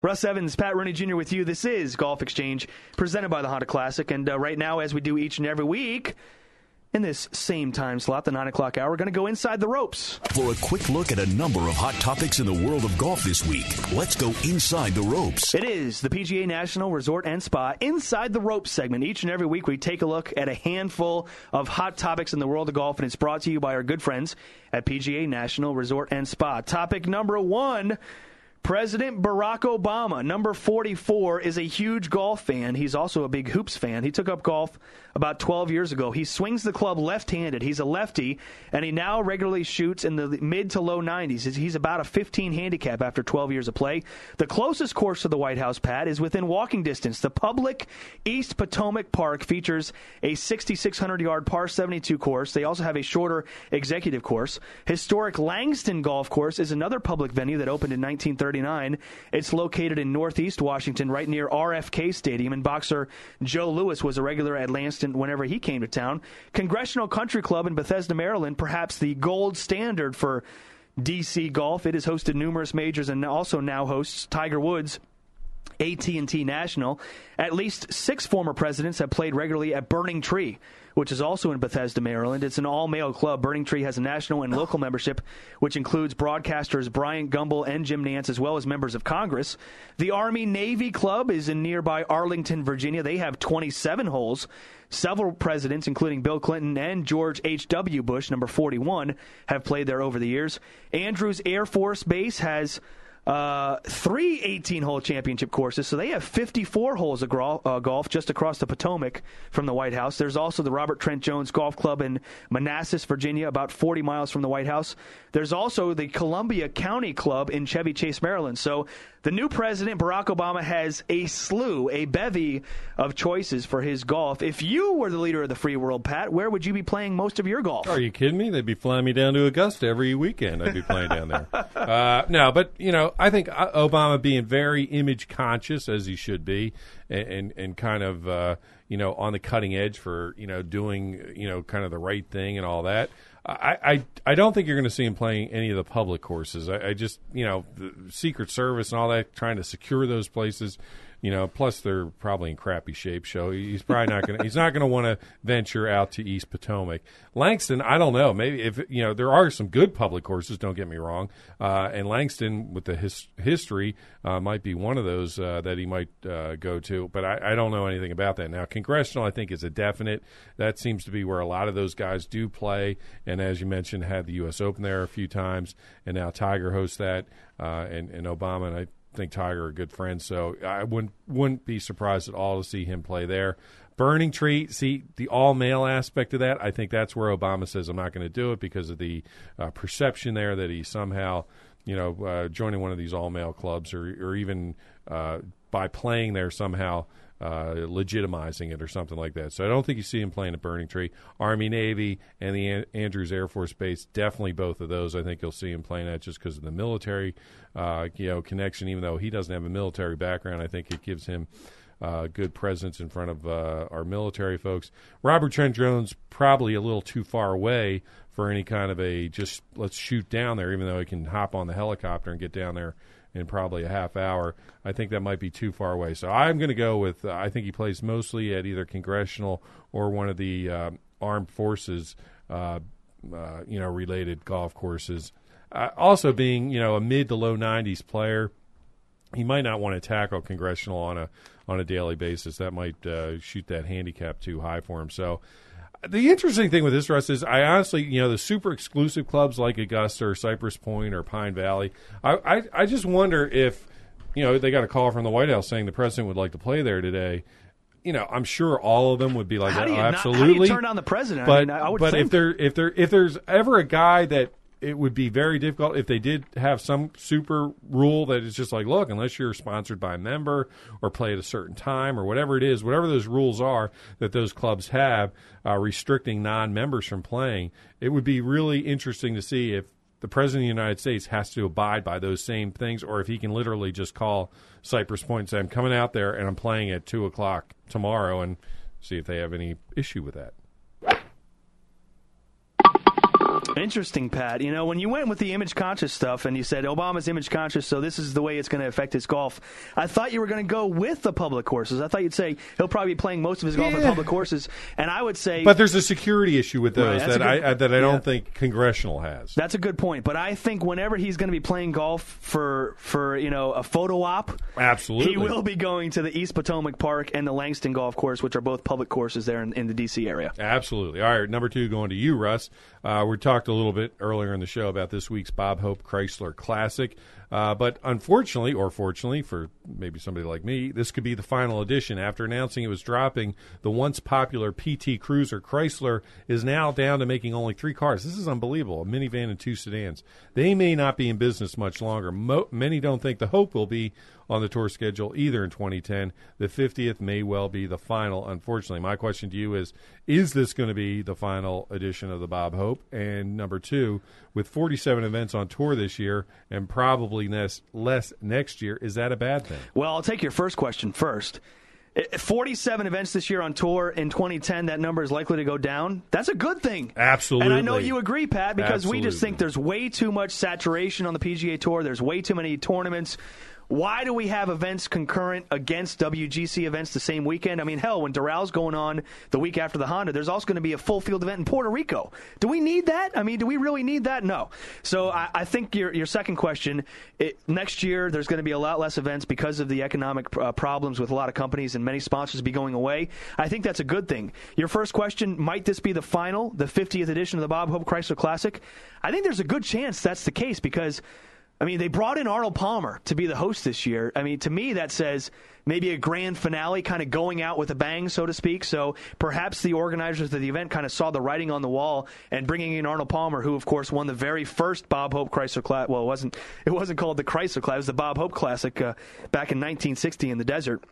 Russ Evans, Pat Rooney Jr. with you. This is Golf Exchange, presented by the Honda Classic. And right now, as we do each and every week, in this same time slot, the 9 o'clock hour, we're going to go inside the ropes. For a quick look at a number of hot topics in the world of golf this week, let's go inside the ropes. It is the PGA National Resort and Spa Inside the Ropes segment. Each and every week, we take a look at a handful of hot topics in the world of golf, and it's brought to you by our good friends at PGA National Resort and Spa. Topic number 1. President Barack Obama, number 44, is a huge golf fan. He's also a big hoops fan. He took up golf about 12 years ago. He swings the club left-handed. He's a lefty, and he now regularly shoots in the mid to low 90s. He's about a 15 handicap after 12 years of play. The closest course to the White House, Pat, is within walking distance. The public East Potomac Park features a 6,600-yard par 72 course. They also have a shorter executive course. Historic Langston Golf Course is another public venue that opened in 1939. It's located in Northeast Washington, right near RFK Stadium, and boxer Joe Louis was a regular at Langston whenever he came to town. Congressional Country Club in Bethesda, Maryland, perhaps the gold standard for D.C. golf. It has hosted numerous majors and also now hosts Tiger Woods' AT&T National. At least 6 former presidents have played regularly at Burning Tree, which is also in Bethesda, Maryland. It's an all-male club. Burning Tree has a national and local membership, which includes broadcasters Bryant Gumbel and Jim Nantz, as well as members of Congress. The Army-Navy Club is in nearby Arlington, Virginia. They have 27 holes. Several presidents, including Bill Clinton and George H.W. Bush, number 41, have played there over the years. Andrews Air Force Base has 3 18-hole championship courses, so they have 54 holes of golf just across the Potomac from the White House. There's also the Robert Trent Jones Golf Club in Manassas, Virginia, about 40 miles from the White House. There's also the Columbia County Club in Chevy Chase, Maryland. So the new president, Barack Obama, has a bevy of choices for his golf. If you were the leader of the free world, Pat, where would you be playing most of your golf? Are you kidding me? They'd be flying me down to Augusta every weekend. I'd be playing down there. No, but, I think Obama being very image conscious, as he should be, and kind of, on the cutting edge for, doing, kind of the right thing and all that. I don't think you're going to see him playing any of the public courses. I just, the Secret Service and all that, trying to secure those places, plus they're probably in crappy shape. So he's probably not going to, he's not going to want to venture out to East Potomac. Langston, I don't know. Maybe if, there are some good public courses, don't get me wrong. And Langston, with the history, might be one of those that he might go to. But I don't know anything about that. Now, Congressional, I think, is a definite. That seems to be where a lot of those guys do play. And as you mentioned, had the U.S. Open there a few times. And now Tiger hosts that. And Obama, and I think Tiger are good friends. So I wouldn't be surprised at all to see him play there. Burning Tree, see, the all-male aspect of that, I think that's where Obama says, I'm not going to do it because of the perception there that he's somehow, joining one of these all-male clubs or even by playing there somehow legitimizing it or something like that. So I don't think you see him playing at Burning Tree. Army, Navy, and the Andrews Air Force Base, definitely both of those. I think you'll see him playing at just because of the military, connection. Even though he doesn't have a military background, I think it gives him good presence in front of our military folks. Robert Trent Jones, probably a little too far away for any kind of just let's shoot down there, even though he can hop on the helicopter and get down there in probably a half hour. I think that might be too far away. So I'm going to go with, I think he plays mostly at either Congressional or one of the armed forces, related golf courses. Also being, a mid to low 90s player, he might not want to tackle Congressional on a daily basis. That might shoot that handicap too high for him. So the interesting thing with this, Russ, is I honestly, the super exclusive clubs like Augusta or Cypress Point or Pine Valley, I just wonder if, they got a call from the White House saying the president would like to play there today. I'm sure all of them would be like, absolutely. How do you turn down the president? But, I would but think. if there's ever a guy that it would be very difficult if they did have some super rule that is just like, look, unless you're sponsored by a member or play at a certain time or whatever it is, whatever those rules are that those clubs have restricting non-members from playing, it would be really interesting to see if the President of the United States has to abide by those same things or if he can literally just call Cypress Point and say, I'm coming out there and I'm playing at 2 o'clock tomorrow, and see if they have any issue with that. Interesting, Pat. You know, when you went with the image-conscious stuff and you said Obama's image-conscious, so this is the way it's going to affect his golf, I thought you were going to go with the public courses. I thought you'd say he'll probably be playing most of his golf at public courses, and I would say... But there's a security issue with those Right, that I don't think Congressional has. That's a good point, but I think whenever he's going to be playing golf for a photo op, absolutely, he will be going to the East Potomac Park and the Langston Golf Course, which are both public courses there in the D.C. area. Absolutely. All right, number 2 going to you, Russ. We talked a little bit earlier in the show about this week's Bob Hope Chrysler Classic. But unfortunately, or fortunately for maybe somebody like me, this could be the final edition. After announcing it was dropping, the once popular PT Cruiser Chrysler is now down to making only 3 cars. This is unbelievable, a minivan and 2 sedans. They may not be in business much longer. Many don't think the Hope will be on the tour schedule either in 2010. The 50th may well be the final, unfortunately. My question to you is this going to be the final edition of the Bob Hope? And number 2, with 47 events on tour this year and probably less next year, is that a bad thing? Well, I'll take your first question first. 47 events this year on tour. In 2010, that number is likely to go down. That's a good thing. Absolutely. And I know you agree, Pat, because Absolutely. we just think there's way too much saturation on the PGA Tour. There's way too many tournaments. Why do we have events concurrent against WGC events the same weekend? I mean, hell, when Doral going on the week after the Honda, there's also going to be a full field event in Puerto Rico. Do we need that? I mean, do we really need that? No. So I think your second question, next year there's going to be a lot less events because of the economic problems with a lot of companies and many sponsors be going away. I think that's a good thing. Your first question, might this be the 50th edition of the Bob Hope Chrysler Classic? I think there's a good chance that's the case because they brought in Arnold Palmer to be the host this year. I mean, to me, that says maybe a grand finale kind of going out with a bang, so to speak. So perhaps the organizers of the event kind of saw the writing on the wall and bringing in Arnold Palmer, who, of course, won the very first Bob Hope Chrysler Classic. Well, it wasn't called the Chrysler Classic. It was the Bob Hope Classic back in 1960 in the desert.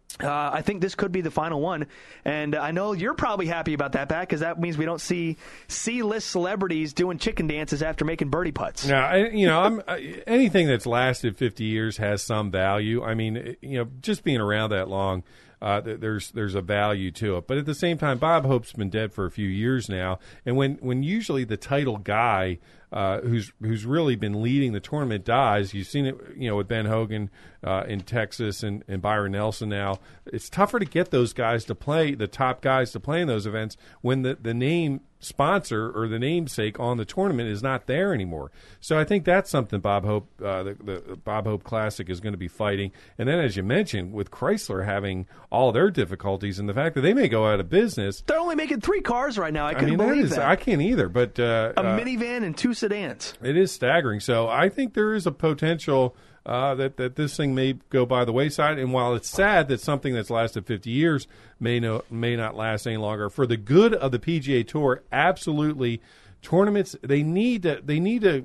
I think this could be the final one, and I know you're probably happy about that, Pat, because that means we don't see C-list celebrities doing chicken dances after making birdie putts. Now, anything that's lasted 50 years has some value. I mean, just being around that long, there's a value to it. But at the same time, Bob Hope's been dead for a few years now, and when usually the title guy who's really been leading the tournament dies, you've seen it, with Ben Hogan in Texas and Byron Nelson now. It's tougher to get those guys to play, the top guys to play in those events when the name sponsor or the namesake on the tournament is not there anymore. So I think that's something Bob Hope, the Bob Hope Classic is going to be fighting. And then, as you mentioned, with Chrysler having all their difficulties and the fact that they may go out of business. They're only making 3 cars right now. I couldn't believe that. I can't either. But a minivan and 2 sedans. It is staggering. So I think there is a potential that this thing may go by the wayside. And while it's sad that something that's lasted 50 years may not last any longer, for the good of the PGA Tour, absolutely. Tournaments, they need to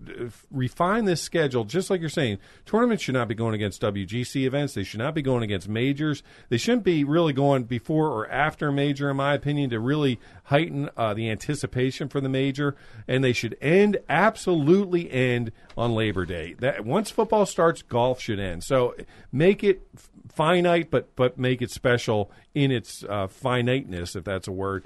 refine this schedule, just like you're saying. Tournaments should not be going against WGC events. They should not be going against majors. They shouldn't be really going before or after a major, in my opinion, to really heighten the anticipation for the major. And they should absolutely end on Labor Day. Once football starts, golf should end. So make it finite, but make it special in its finiteness, if that's a word.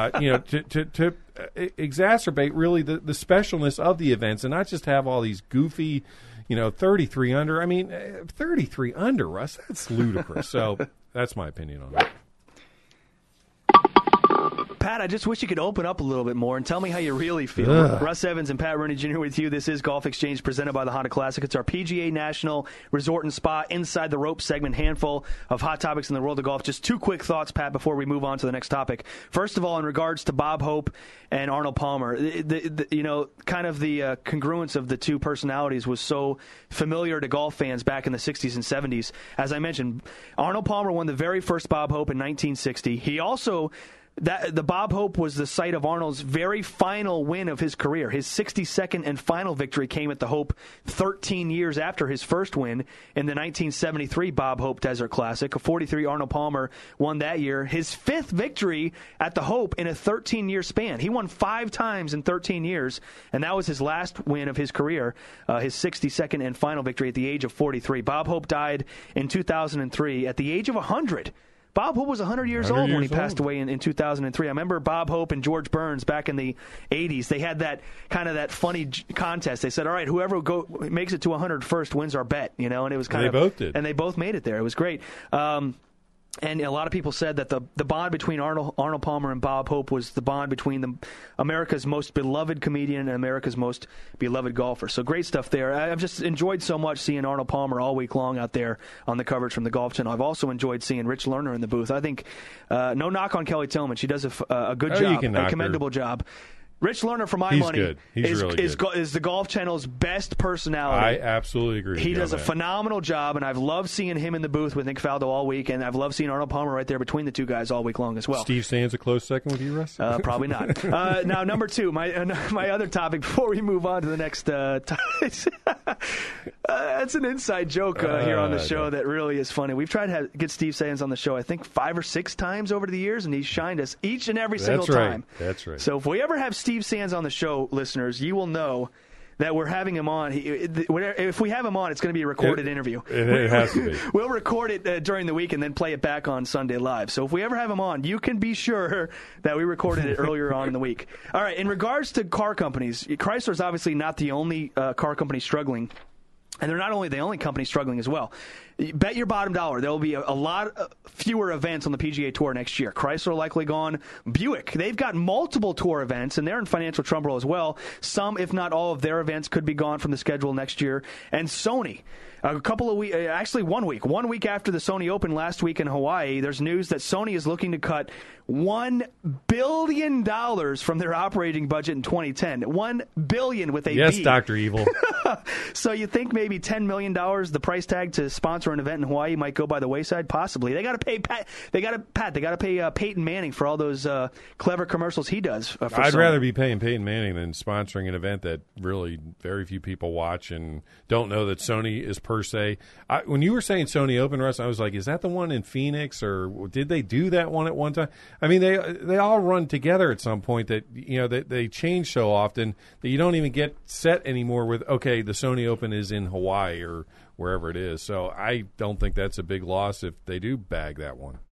To exacerbate really the specialness of the events and not just have all these goofy, 33 under. I mean, 33 under, Russ, that's ludicrous. So that's my opinion on it. Pat, I just wish you could open up a little bit more and tell me how you really feel. Russ Evans and Pat Rooney Jr. with you. This is Golf Exchange presented by the Honda Classic. It's our PGA National Resort and Spa Inside the Rope segment, handful of hot topics in the world of golf. Just 2 quick thoughts, Pat, before we move on to the next topic. First of all, in regards to Bob Hope and Arnold Palmer, kind of the congruence of the 2 personalities was so familiar to golf fans back in the 60s and 70s. As I mentioned, Arnold Palmer won the very first Bob Hope in 1960. He also... the Bob Hope was the site of Arnold's very final win of his career. His 62nd and final victory came at the Hope 13 years after his first win in the 1973 Bob Hope Desert Classic. A 43 Arnold Palmer won that year. His 5th victory at the Hope in a 13-year span. He won 5 times in 13 years, and that was his last win of his career, his 62nd and final victory at the age of 43. Bob Hope died in 2003 at the age of 100. Bob Hope was 100 years old when he passed away in 2003. I remember Bob Hope and George Burns back in the 80s. They had that kind of that funny contest. They said, all right, whoever makes it to 100 first wins our bet, and it was kind of... They both did. And they both made it there. It was great. And a lot of people said that the bond between Arnold Palmer and Bob Hope was the bond between America's most beloved comedian and America's most beloved golfer. So great stuff there. I've just enjoyed so much seeing Arnold Palmer all week long out there on the coverage from the Golf Channel. I've also enjoyed seeing Rich Lerner in the booth. I think no knock on Kelly Tillman. She does a good job, a commendable job. Rich Lerner, for my money, good. He's really good. Is the Golf Channel's best personality. I absolutely agree with you. He does a phenomenal job, and I've loved seeing him in the booth with Nick Faldo all week, and I've loved seeing Arnold Palmer right there between the two guys all week long as well. Steve Sands a close second with you, Russ? Probably not. Now, number two, my other topic before we move on to the next topic. That's an inside joke here on the show that really is funny. We've tried to get Steve Sands on the show, I think, 5 or 6 times over the years, and he's shined us each and every single time. That's right. So if we ever have Steve Sands on the show, listeners, you will know that we're having him on. If we have him on, it's going to be a recorded interview. It has to be. We'll record it during the week and then play it back on Sunday Live. So if we ever have him on, you can be sure that we recorded it earlier on in the week. All right, in regards to car companies, Chrysler's obviously not the only car company struggling. And they're not only the only company struggling as well. Bet your bottom dollar there will be a lot fewer events on the PGA Tour next year. Chrysler likely gone. Buick, they've got multiple tour events, and they're in financial trouble as well. Some, if not all, of their events could be gone from the schedule next year. And Sony, a couple of weeks, actually 1 week. 1 week after the Sony Open last week in Hawaii, there's news that Sony is looking to cut $1 billion from their operating budget in 2010. $1 billion with a yes, B. Dr. Evil. So you think maybe $10 million, the price tag to sponsor an event in Hawaii, might go by the wayside? Possibly. They got to pay They got to pay Peyton Manning for all those clever commercials he does. For I'd Sony. rather be paying Peyton Manning than sponsoring an event that really very few people watch and don't know that Sony is per se. When you were saying Sony Open, Russ, I was like, is that the one in Phoenix, or did they do that one at one time? I mean, they all run together at some point. That they change so often that you don't even get set anymore with, okay, the Sony Open is in Hawaii or wherever it is. So I don't think that's a big loss if they do bag that one.